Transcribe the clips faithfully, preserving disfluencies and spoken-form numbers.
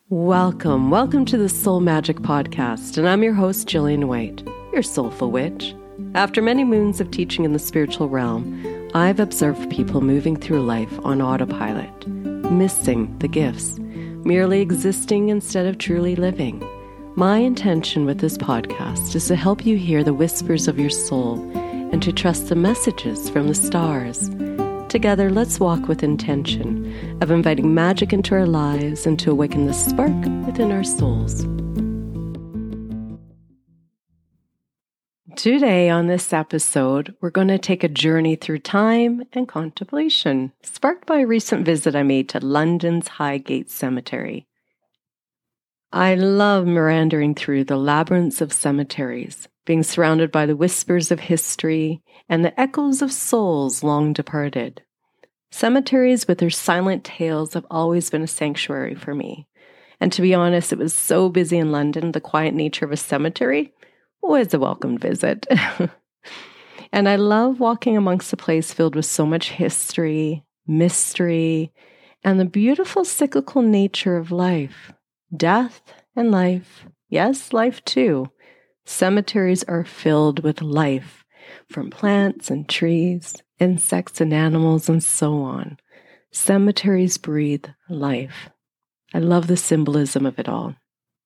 Welcome, welcome to the Soul Magic Podcast, and I'm your host, Jillian White, your soulful witch. After many moons of teaching in the spiritual realm, I've observed people moving through life on autopilot, missing the gifts, merely existing instead of truly living. My intention with this podcast is to help you hear the whispers of your soul and to trust the messages from the stars. Together, let's walk with intention of inviting magic into our lives and to awaken the spark within our souls. Today on this episode, we're going to take a journey through time and contemplation, sparked by a recent visit I made to London's Highgate Cemetery. I love meandering through the labyrinths of cemeteries, being surrounded by the whispers of history and the echoes of souls long departed. Cemeteries with their silent tales have always been a sanctuary for me. And to be honest, it was so busy in London, the quiet nature of a cemetery was a welcome visit. And I love walking amongst a place filled with so much history, mystery, and the beautiful cyclical nature of life. Death and life. Yes, life too. Cemeteries are filled with life, from plants and trees, insects and animals, and so on. Cemeteries breathe life. I love the symbolism of it all.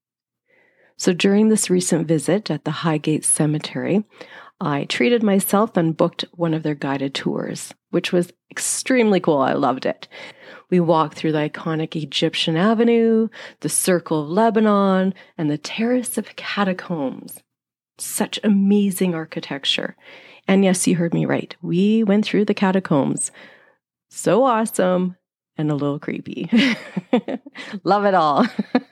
So during this recent visit at the Highgate Cemetery, I treated myself and booked one of their guided tours, which was extremely cool. I loved it. We walked through the iconic Egyptian Avenue, the Circle of Lebanon, and the Terrace of Catacombs. Such amazing architecture. And yes, you heard me right. We went through the catacombs. So awesome and a little creepy. Love it all.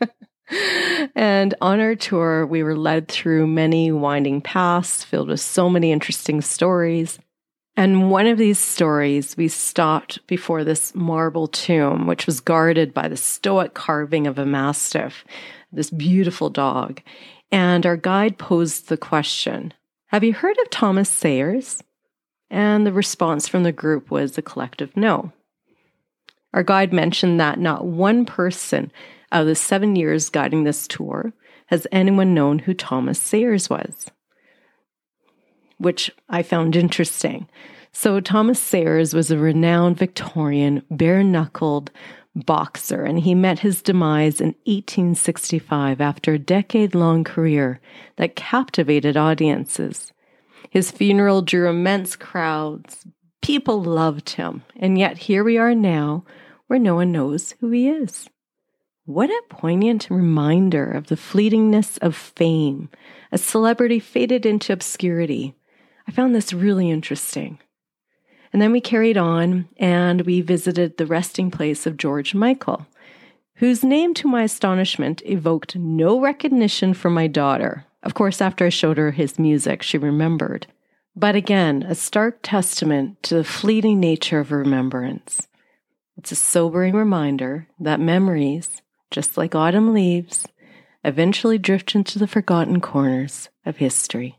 And on our tour, we were led through many winding paths filled with so many interesting stories. And one of these stories, we stopped before this marble tomb, which was guarded by the stoic carving of a mastiff, this beautiful dog. And our guide posed the question, have you heard of Thomas Sayers? And the response from the group was a collective no. Our guide mentioned that not one person out of the seven years guiding this tour has anyone known who Thomas Sayers was, which I found interesting. So Thomas Sayers was a renowned Victorian, bare-knuckled boxer, and he met his demise in eighteen sixty-five after a decade-long career that captivated audiences. His funeral drew immense crowds. People loved him, and yet here we are now where no one knows who he is. What a poignant reminder of the fleetingness of fame. A celebrity faded into obscurity. I found this really interesting. And then we carried on and we visited the resting place of George Michael, whose name, to my astonishment, evoked no recognition from my daughter. Of course, after I showed her his music, she remembered. But again, a stark testament to the fleeting nature of remembrance. It's a sobering reminder that memories, just like autumn leaves, eventually drift into the forgotten corners of history.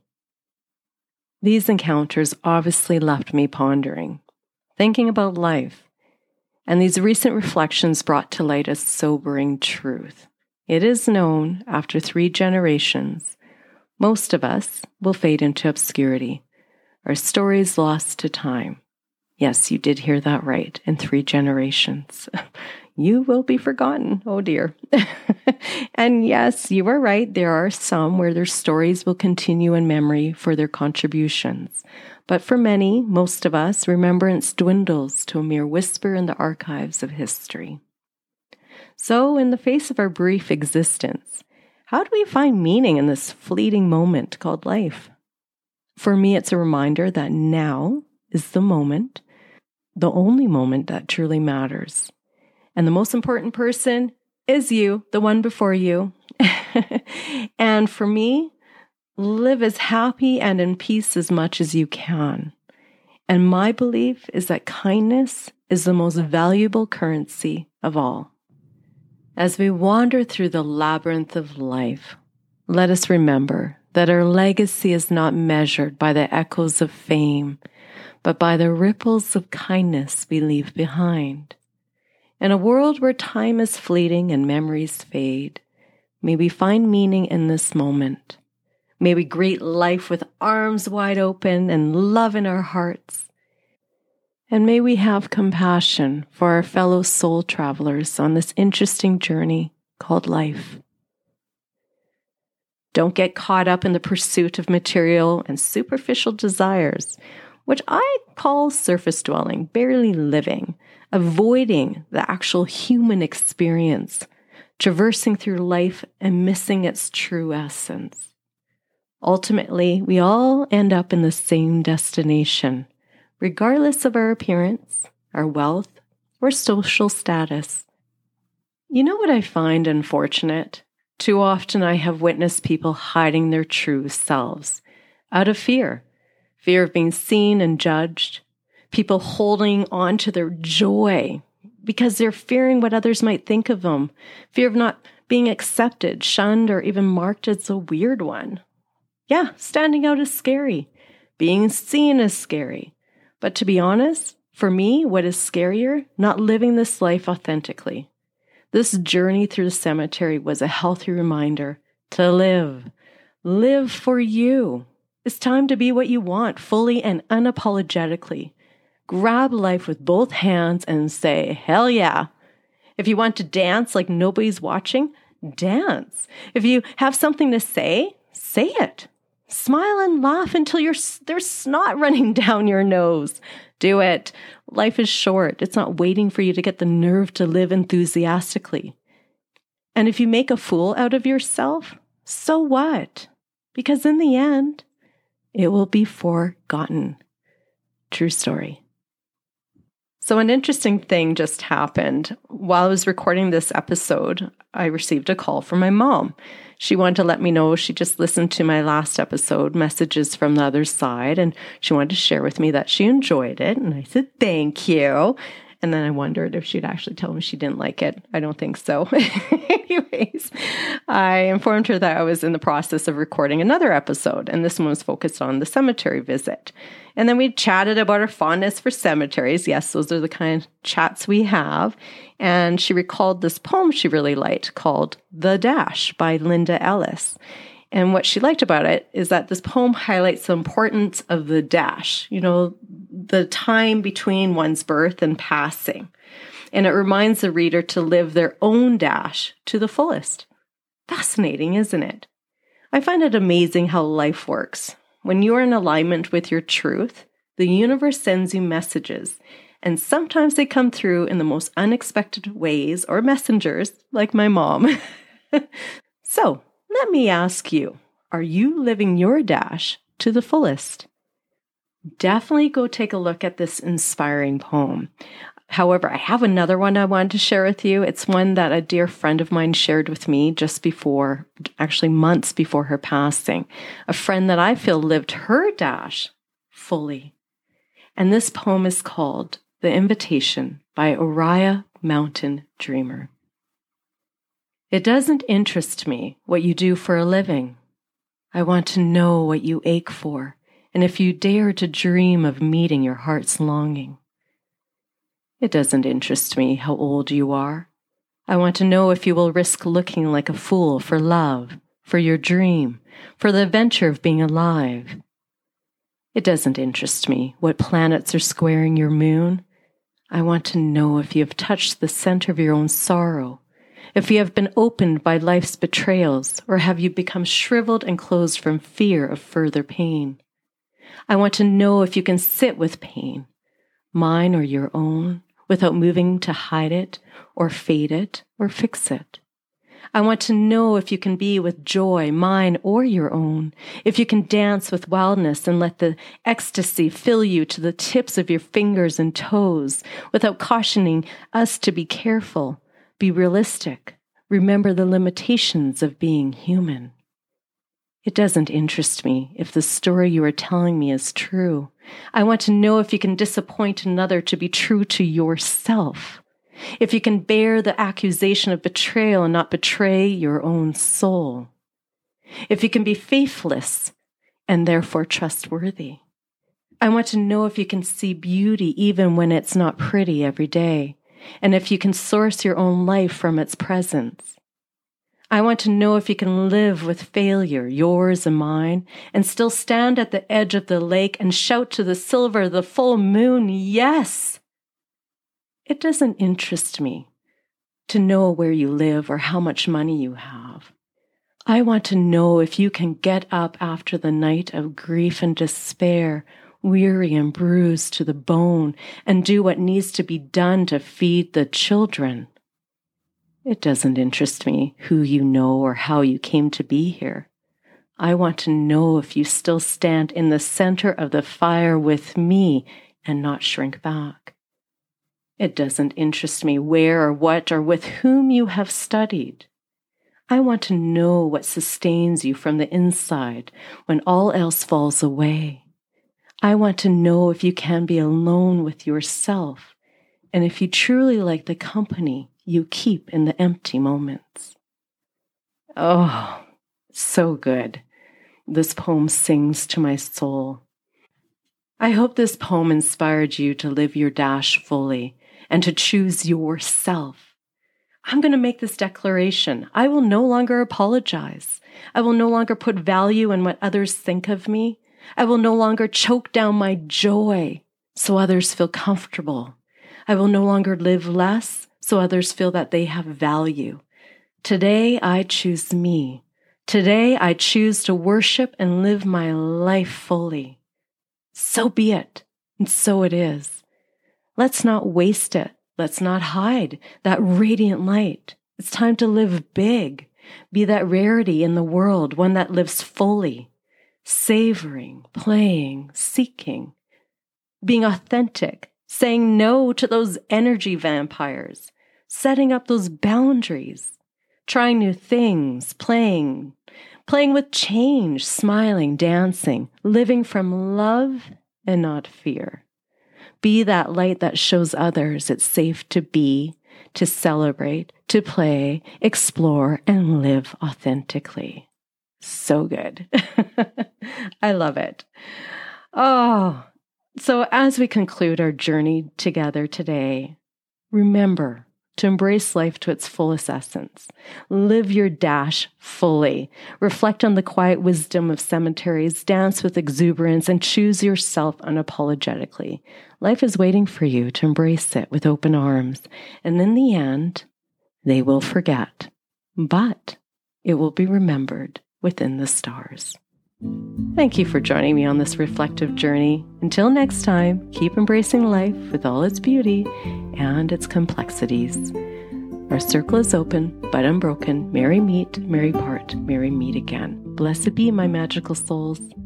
These encounters obviously left me pondering, thinking about life, and these recent reflections brought to light a sobering truth. It is known, after three generations, most of us will fade into obscurity, our stories lost to time. Yes, you did hear that right, in three generations. You will be forgotten. Oh dear. And yes, you were right. There are some where their stories will continue in memory for their contributions. But for many, most of us, remembrance dwindles to a mere whisper in the archives of history. So in the face of our brief existence, how do we find meaning in this fleeting moment called life? For me, it's a reminder that now is the moment, the only moment that truly matters. And the most important person is you, the one before you. And for me, live as happy and in peace as much as you can. And my belief is that kindness is the most valuable currency of all. As we wander through the labyrinth of life, let us remember that our legacy is not measured by the echoes of fame, but by the ripples of kindness we leave behind. In a world where time is fleeting and memories fade, may we find meaning in this moment. May we greet life with arms wide open and love in our hearts. And may we have compassion for our fellow soul travelers on this interesting journey called life. Don't get caught up in the pursuit of material and superficial desires, which I call surface dwelling, barely living, avoiding the actual human experience, traversing through life and missing its true essence. Ultimately, we all end up in the same destination, regardless of our appearance, our wealth, or social status. You know what I find unfortunate? Too often I have witnessed people hiding their true selves out of fear, fear of being seen and judged, people holding on to their joy because they're fearing what others might think of them, fear of not being accepted, shunned, or even marked as a weird one. Yeah, standing out is scary. Being seen is scary. But to be honest, for me, what is scarier? Not living this life authentically. This journey through the cemetery was a healthy reminder to live. Live for you. It's time to be what you want, fully and unapologetically. Grab life with both hands and say, hell yeah. If you want to dance like nobody's watching, dance. If you have something to say, say it. Smile and laugh until you're, there's snot running down your nose. Do it. Life is short. It's not waiting for you to get the nerve to live enthusiastically. And if you make a fool out of yourself, so what? Because in the end, it will be forgotten. True story. So an interesting thing just happened. While I was recording this episode, I received a call from my mom. She wanted to let me know she just listened to my last episode, Messages from the Other Side, and she wanted to share with me that she enjoyed it. And I said, thank you. And then I wondered if she'd actually tell me she didn't like it. I don't think so. Anyways, I informed her that I was in the process of recording another episode, and this one was focused on the cemetery visit. And then we chatted about our fondness for cemeteries. Yes, those are the kind of chats we have. And she recalled this poem she really liked called The Dash by Linda Ellis. And what she liked about it is that this poem highlights the importance of the dash, you know, the time between one's birth and passing. And it reminds the reader to live their own dash to the fullest. Fascinating, isn't it? I find it amazing how life works. When you're in alignment with your truth, the universe sends you messages, and sometimes they come through in the most unexpected ways or messengers, like my mom. So, let me ask you, are you living your dash to the fullest? Definitely go take a look at this inspiring poem. However, I have another one I wanted to share with you. It's one that a dear friend of mine shared with me just before, actually months before her passing. A friend that I feel lived her dash fully. And this poem is called The Invitation by Oriah Mountain Dreamer. It doesn't interest me what you do for a living. I want to know what you ache for, and if you dare to dream of meeting your heart's longing. It doesn't interest me how old you are. I want to know if you will risk looking like a fool for love, for your dream, for the adventure of being alive. It doesn't interest me what planets are squaring your moon. I want to know if you have touched the center of your own sorrow, if you have been opened by life's betrayals, or have you become shriveled and closed from fear of further pain. I want to know if you can sit with pain, mine or your own, without moving to hide it, or fade it, or fix it. I want to know if you can be with joy, mine or your own, if you can dance with wildness and let the ecstasy fill you to the tips of your fingers and toes, without cautioning us to be careful, be realistic, remember the limitations of being human. It doesn't interest me if the story you are telling me is true. I want to know if you can disappoint another to be true to yourself. If you can bear the accusation of betrayal and not betray your own soul. If you can be faithless and therefore trustworthy. I want to know if you can see beauty even when it's not pretty every day. and if you can source your own life from its presence. I want to know if you can live with failure, yours and mine, and still stand at the edge of the lake and shout to the silver, the full moon, yes! It doesn't interest me to know where you live or how much money you have. I want to know if you can get up after the night of grief and despair, weary and bruised to the bone, and do what needs to be done to feed the children. It doesn't interest me who you know or how you came to be here. I want to know if you still stand in the center of the fire with me and not shrink back. It doesn't interest me where or what or with whom you have studied. I want to know what sustains you from the inside when all else falls away. I want to know if you can be alone with yourself and if you truly like the company you keep in the empty moments. Oh, so good. This poem sings to my soul. I hope this poem inspired you to live your dash fully and to choose yourself. I'm going to make this declaration. I will no longer apologize. I will no longer put value in what others think of me. I will no longer choke down my joy so others feel comfortable. I will no longer live less so others feel that they have value. Today, I choose me. Today, I choose to worship and live my life fully. So be it, and so it is. Let's not waste it. Let's not hide that radiant light. It's time to live big. Be that rarity in the world, one that lives fully, savoring, playing, seeking, being authentic, saying no to those energy vampires, setting up those boundaries, trying new things, playing, playing with change, smiling, dancing, living from love and not fear. Be that light that shows others it's safe to be, to celebrate, to play, explore, and live authentically. So good. I love it. Oh, so as we conclude our journey together today, remember to embrace life to its fullest essence. Live your dash fully. Reflect on the quiet wisdom of cemeteries, dance with exuberance, and choose yourself unapologetically. Life is waiting for you to embrace it with open arms. And in the end, they will forget, but it will be remembered within the stars. Thank you for joining me on this reflective journey. Until next time, keep embracing life with all its beauty and its complexities. Our circle is open, but unbroken. Merry meet, merry part, merry meet again. Blessed be my magical souls.